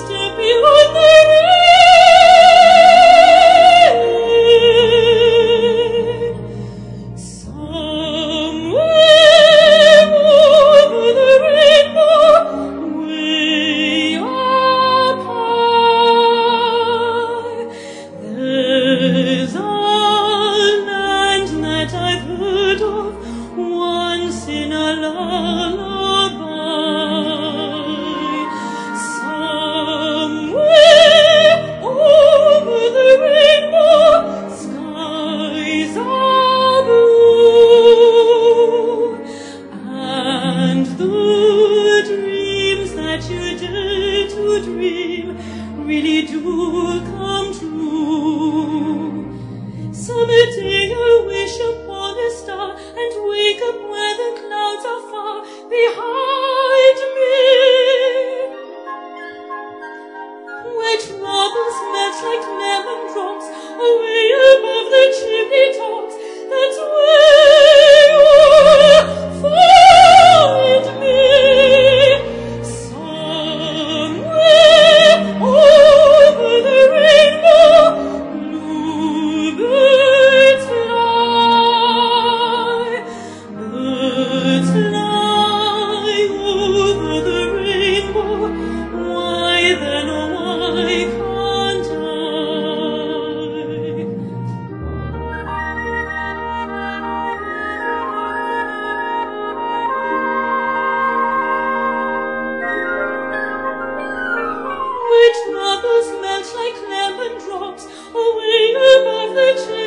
step beyond the rain. Somewhere over the rainbow, way up high, there's a land that I've heard of once in a lullaby. Somewhere over the rainbow, skies are blue, and the dreams that you dare to dream really do come true. Someday I'll wish upon a star and wake up where the clouds are far behind me, where troubles melt like lemon drops away above the chimney tops. That's where you'll find me. Somewhere over the rainbow, bluebirds fly. Birds fly over the rainbow. Why then, oh why can't I? Where troubles melt like lemon drops away above the chimney